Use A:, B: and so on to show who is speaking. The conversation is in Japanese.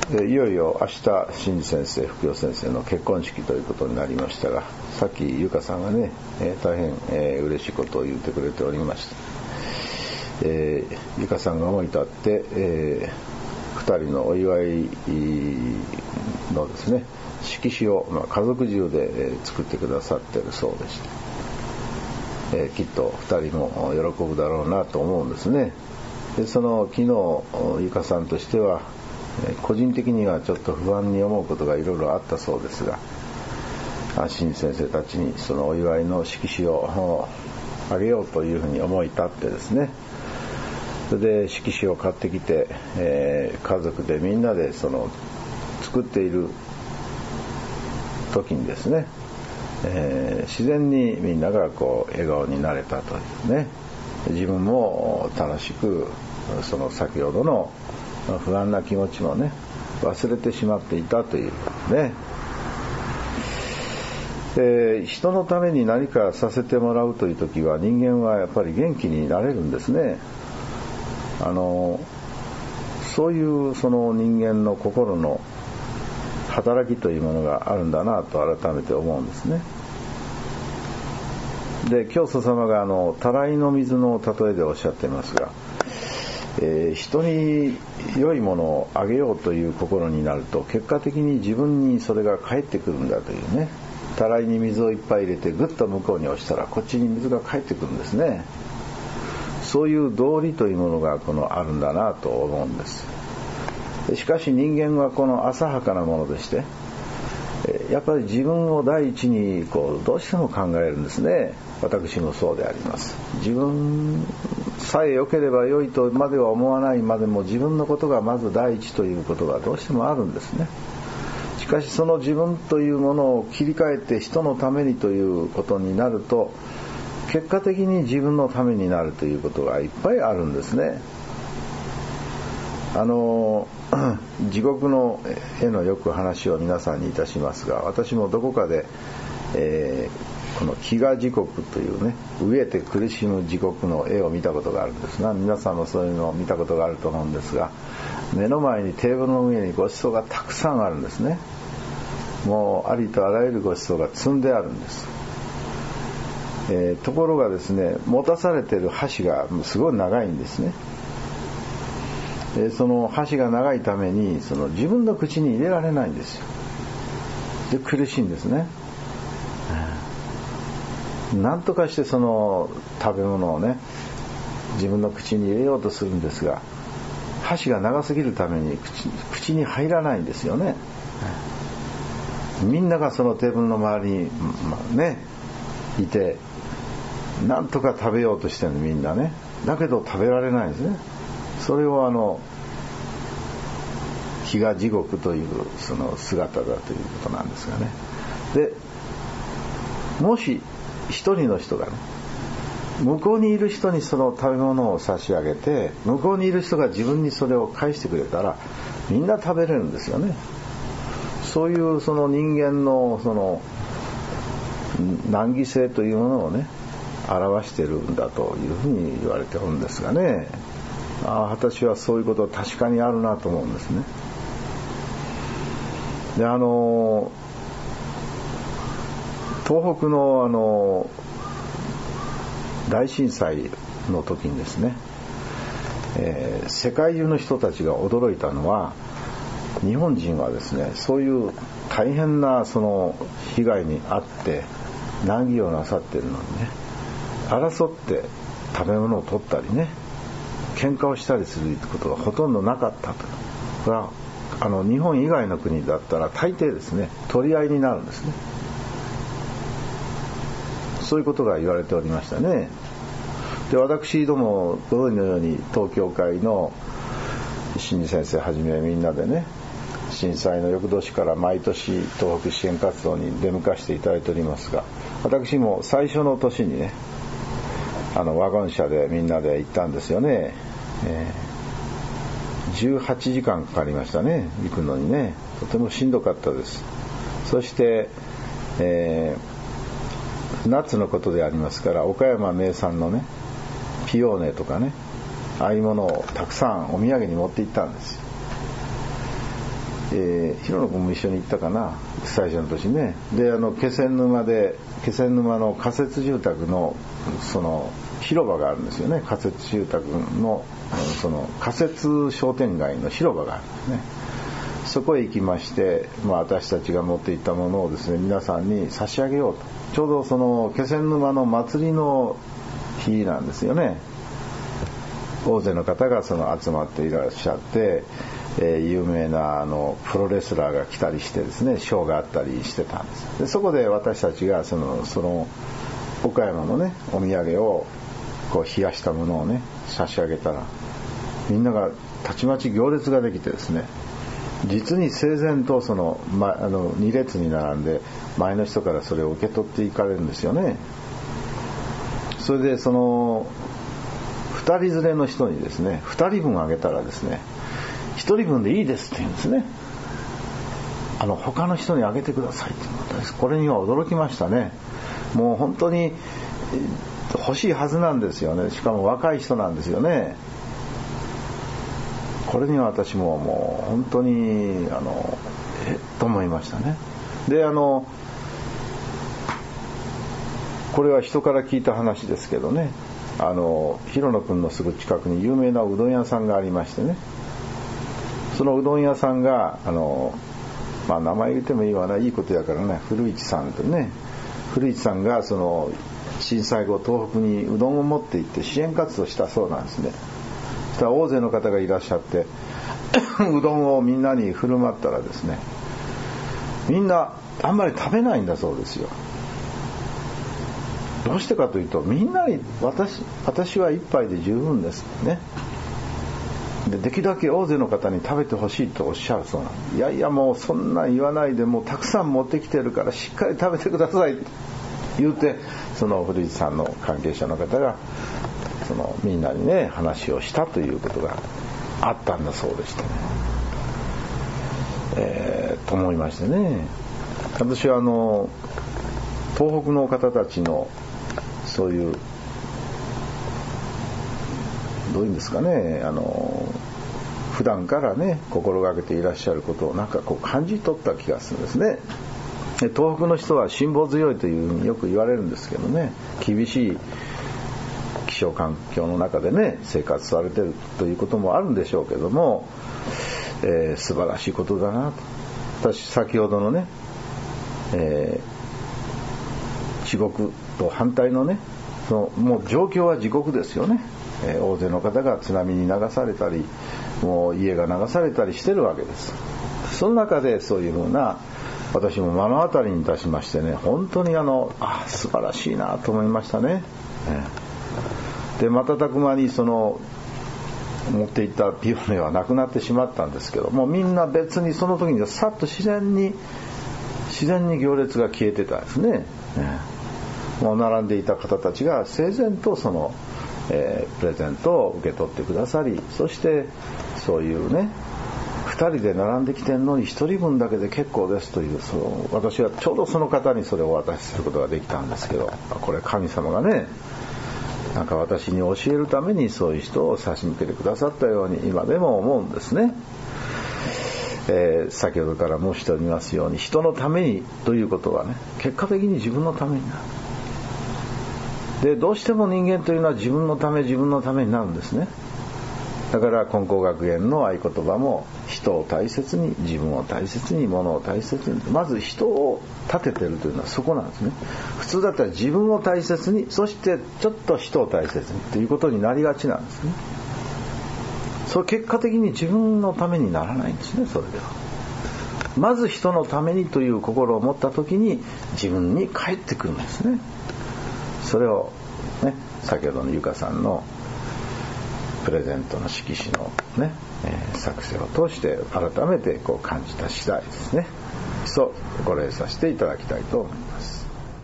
A: いよいよ明日新先生副教先生の結婚式ということになりましたが、さっきゆかさんがね、大変、嬉しいことを言ってくれておりました。ゆかさんが思い立って、2人のお祝いのですね色紙を、家族中で、作ってくださっているそうでして、きっと2人も喜ぶだろうなと思うんですね。でその昨日ゆかさんとしては個人的にはちょっと不安に思うことがいろいろあったそうですが、新先生たちにそのお祝いの色紙をあげようというふうに思い立ってですね、それで色紙を買ってきて、家族でみんなでその作っている時にですね、自然にみんながこう笑顔になれたというね、自分も楽しくその先ほどの不安な気持ちもね忘れてしまっていたというね、人のために何かさせてもらうという時は人間はやっぱり元気になれるんですね。そういうその人間の心の働きというものがあるんだなと改めて思うんですね。で教祖様がたらいの水の例えでおっしゃっていますが、人に良いものをあげようという心になると結果的に自分にそれが返ってくるんだというね、たらいに水をいっぱい入れてぐっと向こうに押したらこっちに水が返ってくるんですね。そういう道理というものがあるんだなと思うんです。しかし人間はこの浅はかなものでして、やっぱり自分を第一にどうしても考えるんですね。私もそうであります。自分さえ良ければ良いとまでは思わないまでも自分のことがまず第一ということがどうしてもあるんですね。しかしその自分というものを切り替えて人のためにということになると、結果的に自分のためになるということがいっぱいあるんですね。地獄の絵のよく話を皆さんにいたしますが、私もどこかで、この飢餓地獄というね、飢えて苦しむ地獄の絵を見たことがあるんですが、皆さんもそういうのを見たことがあると思うんですが、目の前にテーブルの上にごちそうがたくさんあるんですね。もうありとあらゆるごちそうが積んであるんです。ところがですね、持たされている箸がすごい長いんですね。その箸が長いために自分の口に入れられないんですよ。で苦しいんですね。なんとかしてその食べ物をね自分の口に入れようとするんですが、箸が長すぎるために口に入らないんですよね。みんながそのテーブルの周りに、いてなんとか食べようとしてるのみんなね。だけど食べられないんですね。それを飢餓地獄というその姿だということなんですがね。でもし一人の人がね向こうにいる人にその食べ物を差し上げて、向こうにいる人が自分にそれを返してくれたらみんな食べれるんですよね。そういうその人間のその難儀性というものをね表しているんだというふうに言われているんですがね。私はそういうこと確かにあるなと思うんですね。で東北の大震災の時にですね、世界中の人たちが驚いたのは、日本人はですねそういう大変なその被害に遭って難儀をなさっているのにね、争って食べ物を取ったりね喧嘩をしたりすることがほとんどなかったと。これは日本以外の国だったら大抵ですね取り合いになるんですね。そういうことが言われておりましたね。で私ども同のように東京会の新次先生はじめみんなでね、震災の翌年から毎年東北支援活動に出向かせていただいておりますが、私も最初の年にねワゴン車でみんなで行ったんですよね。18時間かかりましたね、行くのにね。とてもしんどかったです。そして、夏のことでありますから岡山名産のねピオーネとかね、ああいうものをたくさんお土産に持って行ったんです。 広野君も一緒に行ったかな、最初の年ね。で気仙沼の仮設住宅のその広場があるんですよね。仮設住宅のその仮設商店街の広場があるんですね。そこへ行きまして、私たちが持っていったものをですね、皆さんに差し上げようと。ちょうどその気仙沼の祭りの日なんですよね。大勢の方がその集まっていらっしゃって、有名なプロレスラーが来たりしてですね、ショーがあったりしてたんです。でそこで私たちがその岡山のねお土産をこう冷やしたものをね差し上げたら、みんながたちまち行列ができてですね、実に整然と2列に並んで前の人からそれを受け取っていかれるんですよね。それでその2人連れの人にですね、2人分あげたらですね、1人分でいいですって言うんですね。他の人にあげてくださいって言ったんです。これには驚きましたね。もう本当に欲しいはずなんですよね。しかも若い人なんですよね。これには私ももう本当にと思いましたね。でこれは人から聞いた話ですけどね、広野君のすぐ近くに有名なうどん屋さんがありましてね、そのうどん屋さんが名前言ってもいいわな、いいことやからね、古市さんとね、古市さんがその震災後東北にうどんを持って行って支援活動したそうなんですね。そしたら大勢の方がいらっしゃってうどんをみんなに振る舞ったらですね、みんなあんまり食べないんだそうですよ。どうしてかというと、みんなに私は一杯で十分ですね。できるだけ大勢の方に食べてほしいとおっしゃるそうなんです。いやいや、もうそんなん言わないで、もうたくさん持ってきてるからしっかり食べてくださいって言うて、その古市さんの関係者の方がみんなにね話をしたということがあったんだそうでしてね、と思いましてね。私は東北の方たちのそういうどういうんですかね、普段からね心がけていらっしゃることをなんかこう感じ取った気がするんですね。東北の人は辛抱強いというふうによく言われるんですけどね、厳しい気象環境の中でね生活されているということもあるんでしょうけども、素晴らしいことだなと。私先ほどのね、地獄と反対のね、もう状況は地獄ですよね。大勢の方が津波に流されたり、もう家が流されたりしてるわけです。その中でそういうふうな、私も目の当たりにいたしましてね、本当に素晴らしいなと思いましたね。で瞬く間に持っていたピオネはなくなってしまったんですけども、みんな別にその時にさっと自然に行列が消えてたんですね。もう並んでいた方たちが整然とプレゼントを受け取ってくださり、そしてそういうね2人で並んできてんのに1人分だけで結構ですという、私はちょうどその方にそれをお渡しすることができたんですけど、これ神様がねなんか私に教えるためにそういう人を差し向けてくださったように今でも思うんですね。先ほどから申しておりますように、人のためにということはね結果的に自分のためになる。でどうしても人間というのは自分のためになるんですね。だから金光学園の合言葉も、人を大切に、自分を大切に、物を大切に、まず人を立ててるというのはそこなんですね。普通だったら自分を大切に、そしてちょっと人を大切にということになりがちなんですね。それ結果的に自分のためにならないんですね。それではまず人のためにという心を持った時に自分に返ってくるんですね。それをね、先ほどのゆかさんのプレゼントの色紙のね、作成を通して改めてこう感じた次第ですね。そうご礼させていただきたいと思います。